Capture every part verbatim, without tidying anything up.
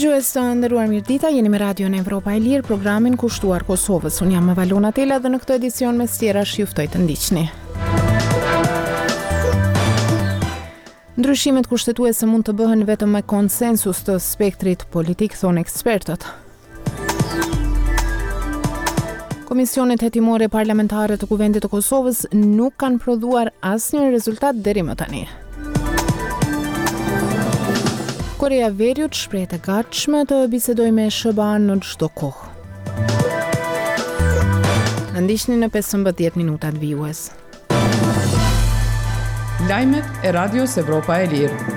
Dëgjues të nderuar, mirëdita, jeni me Radion Evropa e Lirë, programin kushtuar Kosovës. Unë jam Valona Tela dhe në këtë edicion me stjerash ju ftoj të ndiqni. Ndryshimet kushtetuese mund të bëhen vetëm me konsensus të spektrit politik, thonë ekspertët. Komisionet hetimore parlamentare të Kuvendit të Kosovës nuk kanë prodhuar asnjë rezultat deri më tani. Korea Veriut shprehet e gatshme të bisedojë me S B A në çdo kohë. Na ndiqni në pesëmbëdhjetë minutat vijues. Lajmet e Radios Evropa e Lirë.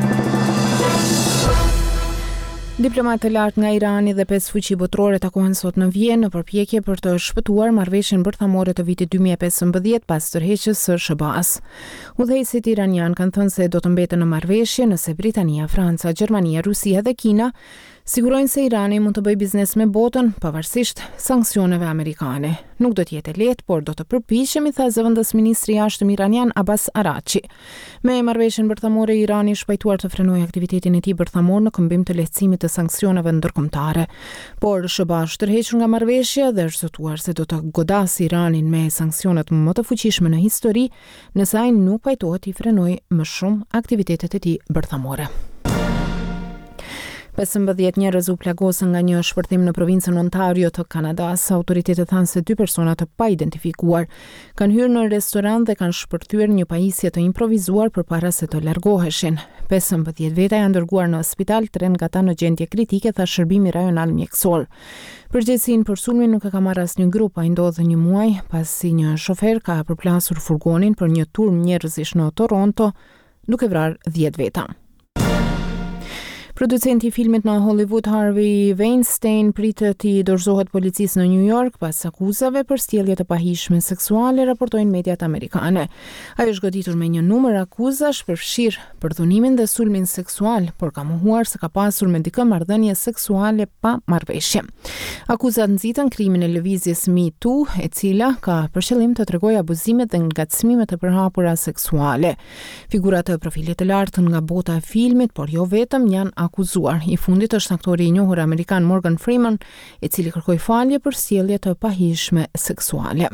Diplomatë të lartë nga Irani dhe pesë fuqi botërore takohen sot në Vjenë në përpjekje për të shpëtuar marrëveshjen bërthamore të vitit dy mijë e pesëmbëdhjetë pas tërheqjes së S B A-s. Udhëheqësit iranian kanë thënë se do të mbeten në marrëveshje nëse Britania, Franca, Gjermania, Rusia dhe Kina sigurojnë se Irani mund të bëjë biznes me botën pavarësisht sanksioneve amerikane. Nuk do të jetë lehtë, por do të përpiqemi, tha zëvendës ministri i jashtëm iranian Abbas Arachi. Me marrëveshjen bërthamore, Irani shpajtuar të frenojë aktivitetin e tij bërthamor në këmbim të lehtësimit të sanksioneve ndërkombëtare. Por S B A është tërhequr nga marrëveshja dhe është zotuar se do të godasë Iranin me sanksionet më të fuqishme në histori, nëse ai nuk pajtohet i frenojë më shumë aktivitetet e tij bërthamore. pesëmbëdhjetë njerëz u plagosën nga një shpërthim në provincën Ontario të Kanadas. Autoritetet thanë se dy persona të paidentifikuar kanë hyrë në restoran dhe kanë shpërthyer një pajisje të improvizuar përpara se të largoheshin. pesëmbëdhjetë veta janë dërguar në spital, tre nga ata në gjendje kritike, tha shërbimi rajonal mjekësor. Përgjegjësinë për sulmin nuk e ka marrë asnjë grup, ai ndodhi një muaj pasi një shofer ka përplasur furgonin për një turm njerëzish në Toronto, duke vrarë dhjetë veta. Producenti i filmit në Hollywood Harvey Weinstein pritet të dorëzohet policisë në New York pas akuzave për sjellje të pahishme seksuale, raportojnë mediat amerikane. Ai është goditur me një numër akuzash përfshir përdhunimin dhe sulmin seksual, por ka mohuar se ka pasur me dikë marrëdhënie seksuale pa marrëveshje. Akuzat nxitën krimin e lëvizjes Me Too, e cila ka për qëllim të tregojë abuzimet dhe ngacmimet e përhapura seksuale. Figurat të profilit të lartë nga bota e filmit, por jo vetëm, janë akuzuar. I fundit është aktori i njohur amerikan Morgan Freeman, i cili kërkoi falje për sjellje të pahishme seksuale.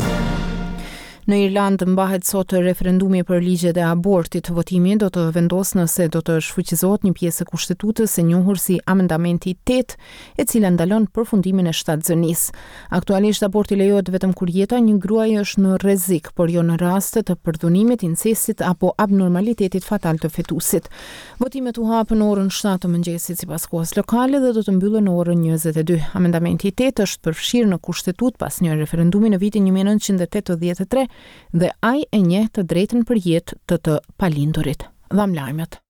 Në Irlandë mbahet sot referendumi për ligjet e abortit. Votimi do të vendosë nëse do të shfuqizohet një pjesë e kushtetutës e njohur si Amendamenti tetë, e cila ndalon përfundimin e shtatzënisë. Aktualisht aborti lejohet vetëm kur jeta e një gruaje është në rrezik, por jo në raste të përdhunimit, incestit apo abnormalitetit fatal të fetusit. Votimet u hapën në orën shtatë të mëngjesit sipas kohës lokale dhe do të mbyllen në orën njëzet e dy. Amendamenti tetë është përfshirë në kushtetutë pas një referendumi në vitin një mijë e nëntëqind e tetëdhjetë e tre dhe ai e njeh të drejtën për jetë të të palindurit. Dham lajmet.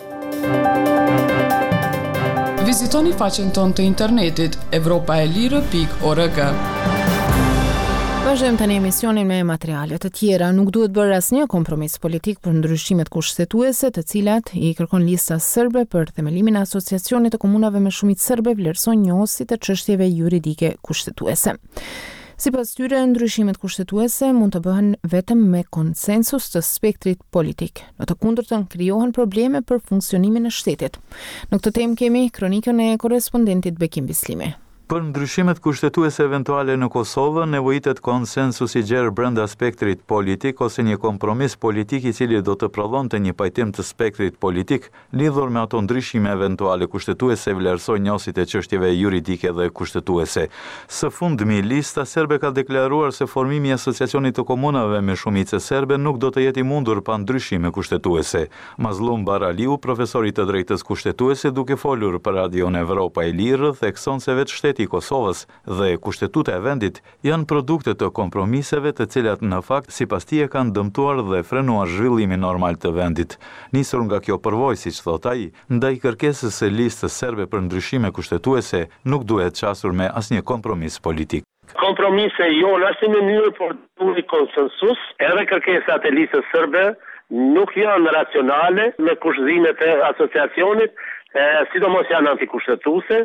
Vizitoni faqen tonë të internetit evropaelire pikë org. Vazhdojmë tani emisionin me materiale të tjera. Nuk duhet bërë asnjë kompromis politik për ndryshimet kushtetuese, të cilat i kërkon lista serbe për themelimin e asociacionit të komunave me shumicë serbe, vlerëson njohësit e çështjeve juridike kushtetuese. Sipas tyre, ndryshimet kushtetuese mund të bëhen vetëm me konsensus të spektrit politik. Në të kundërtën krijohen probleme për funksionimin e shtetit. Në këtë temë kemi kronikën e korrespondentit Bekim Bislimi. Për ndryshimet kushtetuese eventuale në Kosovë, nevojitet konsensus i gjerë brenda spektrit politik ose një kompromis politik i cili do të prodhonte një pajtim të spektrit politik lidhur me ato ndryshime eventuale kushtetuese, vlerësoj njohësit e çështjeve juridike dhe kushtetuese. Së fundmi, lista serbe ka deklaruar se formimi i asociacionit të komunave me shumicë serbe nuk do të jetë i mundur pa ndryshime kushtetuese. Mazlum Baraliu, profesori të drejtës kushtetuese, duke folur për Radion Evropa e Lirë, thekson se vetë shteti i Kosovës dhe kushtetuta e vendit janë produkte të kompromiseve të cilat në fakt sipas tij e kanë dëmtuar dhe frenuar zhvillimin normal të vendit. Nisur nga kjo përvojë, siç thot ai, ndaj kërkesës së listës serbe për ndryshime kushtetuese nuk duhet qasur me asnjë kompromis politik. Kompromise jo në asnjë mënyrë, por duhet konsensus. Edhe kërkesat e listës serbe nuk janë racionale me kushtimet e asociacionit, sidomos janë antikushtetuese.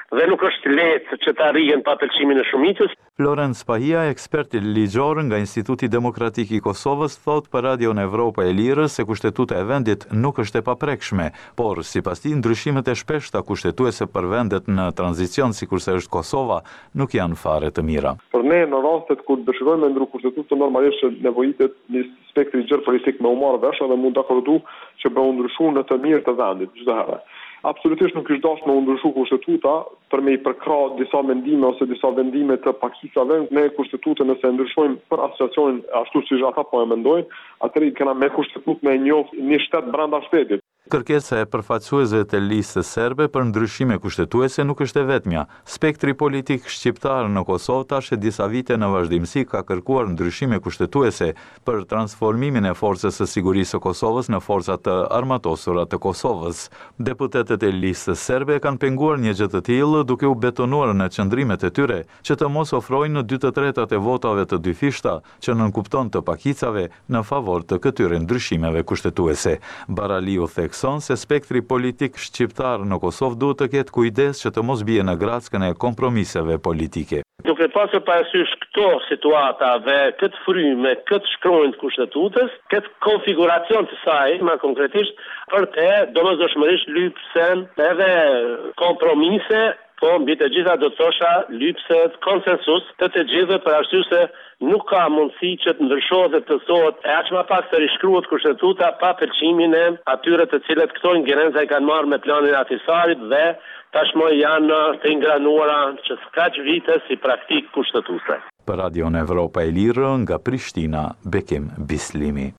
dhe nuk është lehtë që të arrihen pa pëlqimin e shumicës. Florence Pahia, ekspert ligjor nga Instituti Demokratik i Kosovës, thot për Radion Evropa e Lirës se kushtetuta e vendit nuk është e paprekshme, por sipas tij ndryshimet e shpeshta kushtetuese për vendet në tranzicion sikurse është Kosova nuk janë fare të mira. Për ne në rastet kur dëshirojmë me ndru kushtetutë normalisht nevojitet një spektri gjerë politik me u marrë vesh dhe mund të akordu që bëu ndryshu në të mirë të vendit çdo herë. Absolutisht nuk është dashur me ndryshu kushtetuta për me i përkra disa mendime ose disa vendime të pakicave. Ne kushtetutën nëse ndryshojmë për asociacionin ashtu siç ata po e mendojnë, atëri kena me kushtetutë me njoftë një shtet brenda shtetit. Kërkesa e përfaqësuesve të listës serbe për ndryshime kushtetuese nuk është e vetmja. Spektri politik shqiptar në Kosovë tash e disa vite në vazhdimsi ka kërkuar ndryshime kushtetuese për transformimin e Forcës së Sigurisë së Kosovës në forcat të armatosura të Kosovës. Deputetët e listës serbe kanë penguar një gjë të tillë duke u betonuar në qëndrimet e tyre që të mos ofrojnë në dy të tretat e votave të dyfishta që nënkupton të pakicave në favor të këtyre ndryshimeve kushtetuese. Baraliu theks se spektri politik shqiptar në Kosovë duhet të ketë kujdes që të mos bie në grackën e kompromiseve politike. Duke pasur parasysh këto situata dhe këtë frymë, këtë shkronjë të kushtetutës, këtë konfiguracion të saj, më konkretisht, për të domosdoshmërisht lypsen edhe kompromise, po mbi të gjitha do të thosha lypset konsensus të të gjithë për arsye se nuk ka mundësi që të ndryshohet dhe të thotë e aq më pak të rishkruhet kushtetuta pa pëlqimin e atyre të cilët këto ingerenca i kanë marrë me planin e Ahtisarit dhe tashmë janë të ingranuara që kaq vite si praktik kushtetuese. Për Radion Evropa e Lirë nga Prishtina, Bekim Bislimi.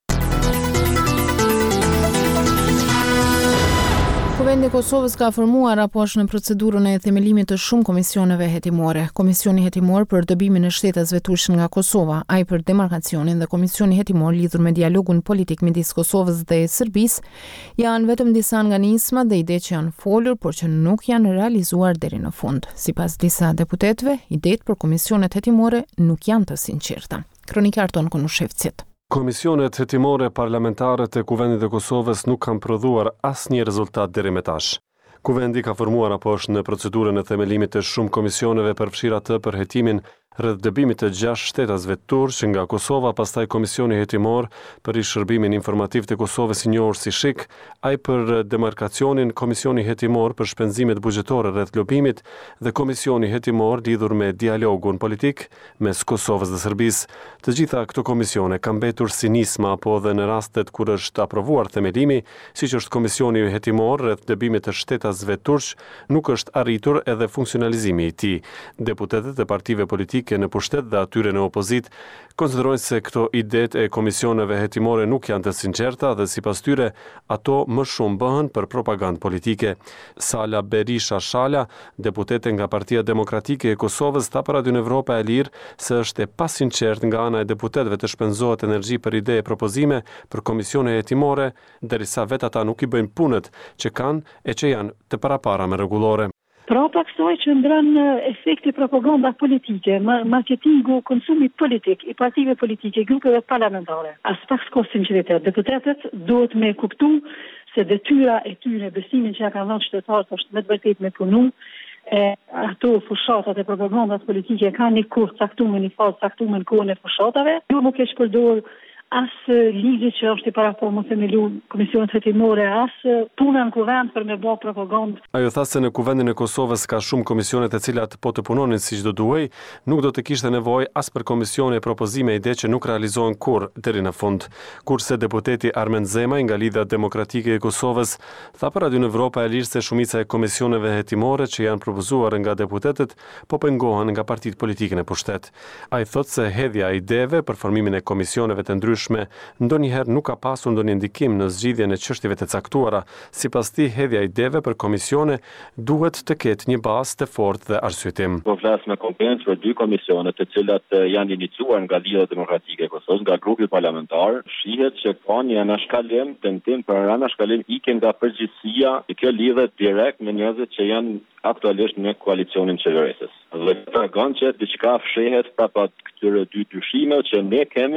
Kuvendi i Kosovës ka formuar raporti në procedurën e themelimit të shumë komisioneve hetimore. Komisioni hetimor për dobimin e shtetësve turq nga Kosova, ai për demarkacionin dhe komisioni hetimor lidhur me dialogun politik midis Kosovës dhe Serbisë, janë vetëm disa nga nismat dhe ide që janë folur, por që nuk janë realizuar deri në fund. Sipas disa deputetëve, idetë për komisionet hetimore nuk janë të sinqerta. Kronikar ton Konushevcit. Komisionet hetimore parlamentare të Kuvendit të Kosovës nuk kanë prodhuar asnjë rezultat deri më tash. Kuvendi ka formuar raporti në procedurën e themelimit të shumë komisioneve përfshirë atë për hetimin rreth dëbimit të gjashtë shtetasve turq nga Kosova, pastaj Komisioni hetimor për rishërbimin informativ të Kosovës i njohur si Shik, ai për demarkacionin, Komisioni hetimor për shpenzimet buxhetore rreth lobimit dhe Komisioni hetimor lidhur me dialogun politik mes Kosovës dhe Serbisë. Të gjitha këto komisione kanë mbetur si nisma apo edhe në rastet kur është aprovuar themelimi, siç është Komisioni hetimor rreth dëbimit të shtetasve turq, nuk është arritur edhe funksionalizimi i tij. Deputetët e partive politike në pushtet dhe atyre në opozit konsiderojnë se këto idet e komisioneve hetimore nuk janë të sinqerta dhe sipas tyre ato më shumë bëhen për propagandë politike. Sala Berisha Shala, deputete nga Partia Demokratike e Kosovës, tha për Radion Evropa e Lirë se është e pasinqertë nga ana e deputetëve të shpenzohet energji për ide e propozime për komisione hetimore, derisa vetë ata nuk i bëjnë punët që kanë e që janë të parapara me rregullore. Prapa kësaj që ndron efekti propaganda politike, marketingu, konsumit politik i partive politike, grupeve parlamentare. As pak s'ka sinqeritet. Deputetët duhet me kuptu se detyra e tyre, besimin që ja kanë dhënë qytetarët është me të vërtetë me punu. E, ato fushatat e propagandas politike kanë një kohë caktuar, një fazë caktuar në kohën e fushatave. Jo nuk e shpërdor as ligji që është i paraformuar themelu komisionet hetimore, as puna në kuvend për me bë propagandë. Ajo tha se në kuvendin e Kosovës ka shumë komisione të cilat po të punonin siç do duhej, nuk do të kishte nevojë as për komisione e propozime ide që nuk realizohen kurrë deri në fund. Kurse deputeti Armen Zemaj nga Lidhja Demokratike e Kosovës tha për Radion Evropa e Lirë se shumica e komisioneve hetimore që janë propozuar nga deputetët po pengohen nga partitë politike në pushtet. Ai thotë se hedhja e ideve për formimin e komisioneve të ndryshme ndonjëherë nuk ka pasur ndonjë ndikim në zgjidhjen e çështjeve të caktuara. Sipas tij, hedhja ideve për komisione duhet të ketë një bazë të fortë dhe arsyetim. Po flas me kompetencë për dy komisione të cilat janë iniciuar nga Lidhja Demokratike e Kosovës, nga grupi parlamentar, shihet që ka një anashkalim, tentim për anashkalim ikën nga përgjegjësia, e kjo lidhet direkt me njerëzit që janë aktualisht në koalicionin qeverisës. Dhe tregon që diçka fshehet prapa këtyre dy dyshimeve që ne kemi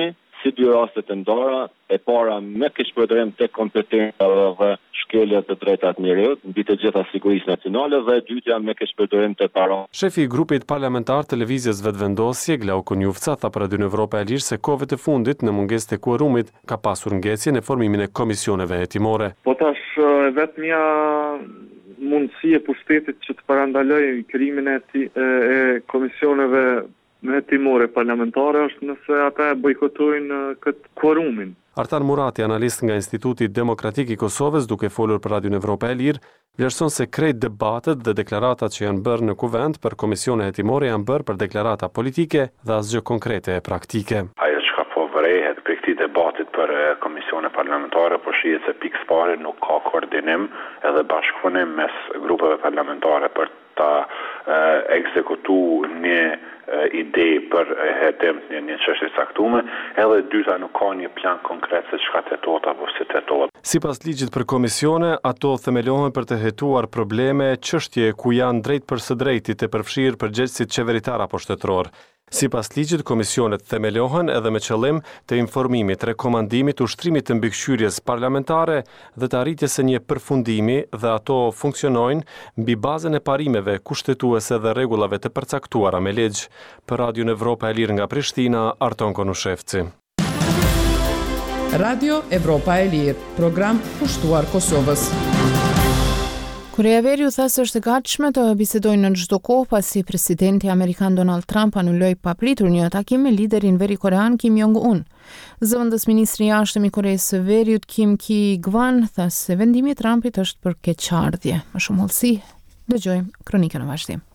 si dy rastet e ndara, e para me keqpërdorim tek kompetenca dhe shkelja të drejtat njerëzit mbi të gjitha sigurisë nacionale dhe e dytja me keqpërdorim të para. Shefi i grupit parlamentar televizjes Vetëvendosje, Glauko Njufca, tha për Radion Evropa e Lirë se kohëve të fundit në mungesë të kuorumit ka pasur ngecje në formimin e komisioneve hetimore. Po tash vetmja mundësi e pushtetit që të parandaloj krimin e, e komisioneve hetimore parlamentare është nëse ata bojkotojnë këtë kuorumin. Artan Murati, analist nga Instituti Demokratik i Kosovës, duke folur për Radion Evropa e Lirë, vlerëson se krejt debatet dhe deklaratat që janë bërë në kuvend për komisione hetimore janë bërë për deklarata politike dhe asgjë konkrete e praktike. Ajo që ka po vërehet për këtij debatit për komisione parlamentare, po shihet se pikë parë nuk ka koordinim edhe bashkëpunim mes grupeve parlamentare për ta ekzekutu një ide për hetim një, një çështje caktuar, edhe dyta nuk ka një plan konkret se çka tetohet apo si tetohet. Sipas ligjit për komisione, ato themelohen për të hetuar probleme, çështje ku janë drejt për së drejti të përfshirë përgjegjësit qeveritar apo shtetëror. Sipas ligjit, komisionet themelohen edhe me qëllim të informimit, rekomandimit, ushtrimit të mbikëqyrjes parlamentare dhe të arritjes së një përfundimi dhe ato funksionojnë mbi bazën e parimeve kushtetuese dhe rregullave të përcaktuara me ligj. Për Radion Evropa e Lirë nga Prishtina, Arton Konushevci. Radio Evropa e Lirë, program kushtuar Kosovës. Korea e Veriut tha se është e gatshme të bisedojnë në çdo kohë pasi presidenti amerikan Donald Trump anuloi papritur një takim me liderin veri-korean Kim Jong-un. Zëvendës ministri i jashtëm i Koreasë së Veriut Kim Ki-gwan tha se vendimi i Trumpit është për keqardhje. Më shumë hollësi, dëgjojmë kronikën në vazhdim.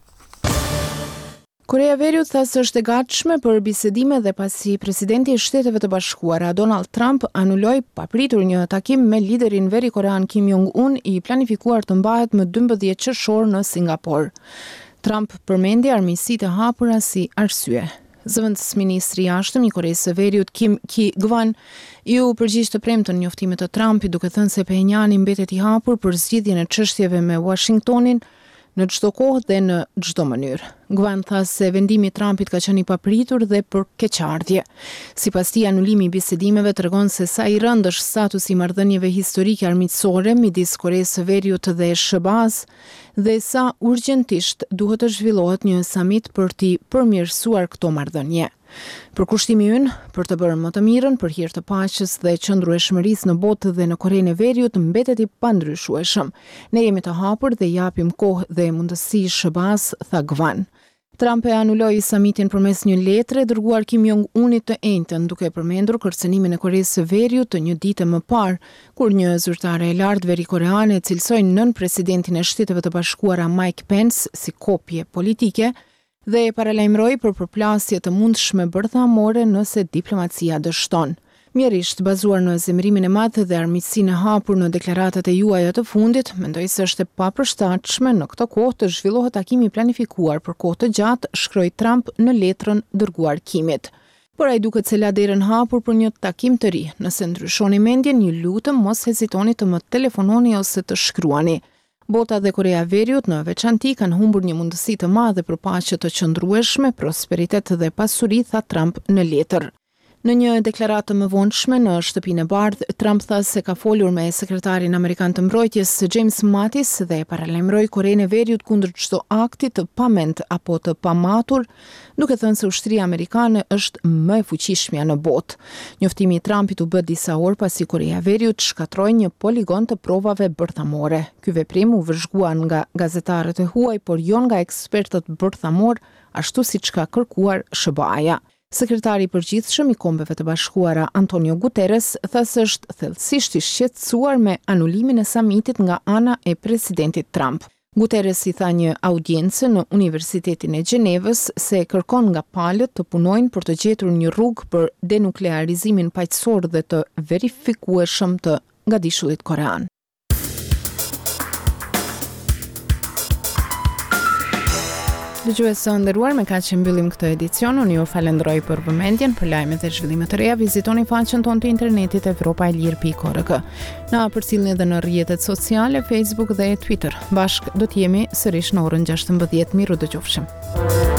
Korea e Veriut tha se është e gatshme për bisedime dhe pasi presidenti i Shteteve të Bashkuara Donald Trump anuloi papritur një takim me liderin veri-korean Kim Jong-un i planifikuar të mbahet më dymbëdhjetë qershor në Singapur. Trump përmendi armiqësitë e hapura si arsye. Zëvendës ministri i jashtëm i Koreasë së Veriut Kim Ki-gwan ju përgjigj të premtën njoftimit të Trumpit duke thënë se Pyongyang mbetet i hapur për zgjidhjen e çështjeve me Washingtonin në çdo kohë dhe në çdo mënyrë. Gwan tha se vendimi i Trumpit ka qenë i papritur dhe për keqardhje. Sipas tij, anulimi i bisedimeve tregon se sa i rëndë është statusi i marrëdhënieve historike armiqësore midis Koreasë së Veriut dhe sh ba s dhe sa urgjentisht duhet të zhvillohet një samit për t'i përmirësuar këto marrëdhënie. Përkushtimi ynë për të bërë më të mirën për hir të paqes dhe qëndrueshmërisë në botë dhe në Korenë e Veriut mbetet i pandryshueshëm. Ne jemi të hapur dhe japim kohë dhe mundësi sh ba s, tha Gwan. Trump e anuloi samitin përmes një letre dërguar Kim Jong-unit të enjtën, duke përmendur kërcënimin e Koreasë së Veriut të një dite më parë, kur një zyrtare e lartë veri-koreane cilsoi nën presidentin e Shteteve të Bashkuara Mike Pence si kopje politike dhe e paralajmëroi për përplasje të mundshme bërthamore nëse diplomacia dështon. Mjerisht bazuar në zemërimin e madh dhe armiqësinë e hapur në deklaratat e juaja të fundit, mendoj se është e papërshtatshme në këtë kohë të zhvillohet takimi planifikuar për kohë të gjatë, shkroi Trump në letrën dërguar Kimit. Por ai duket se la derën hapur për një takim të ri. Nëse ndryshoni mendjen, ju lutem mos hezitoni të më telefononi ose të shkruani. Bota dhe Korea e Veriut në veçanti kanë humbur një mundësi të madhe për paqe të qëndrueshme, prosperitet dhe pasuri, tha Trump në letër. Në një deklaratë më vonshme në Shtëpinë e Bardhë, Trump tha se ka folur me sekretarin amerikan të mbrojtjes James Mattis dhe paralajmëroi Korenë e Veriut kundër çdo akti të pamend apo të pamatur, duke thënë se ushtria amerikane është më e fuqishmja në botë. Njoftimi i Trumpit u bë disa orë pasi Korea e Veriut shkatroi një poligon të provave bërthamore. Ky veprim u vëzhgua nga gazetarët e huaj, por jo nga ekspertët bërthamor, ashtu siç ka kërkuar sh ba a-ja. Sekretari i përgjithshëm i Kombeve të Bashkuara Antonio Guterres tha se është thellësisht i shqetësuar me anulimin e samitit nga ana e presidentit Trump. Guterres i tha një audiencë në Universitetin e Gjenevës se kërkon nga palët të punojnë për të gjetur një rrugë për denuklearizimin paqësor dhe të verifikueshëm të ngadishullit korean. Dëgjues së nderuar, me kaq që mbyllim këtë edicion, unë ju falenderoj për vëmendjen, për lajmet dhe zhvillimet të reja, vizitoni faqen tonë të internetit evropa e lirë pikë org. Na përcjellni edhe në rrjetet sociale, Facebook dhe Twitter. Bashk do të jemi sërish në orën gjashtëmbëdhjetë. Miru dëgjofshim.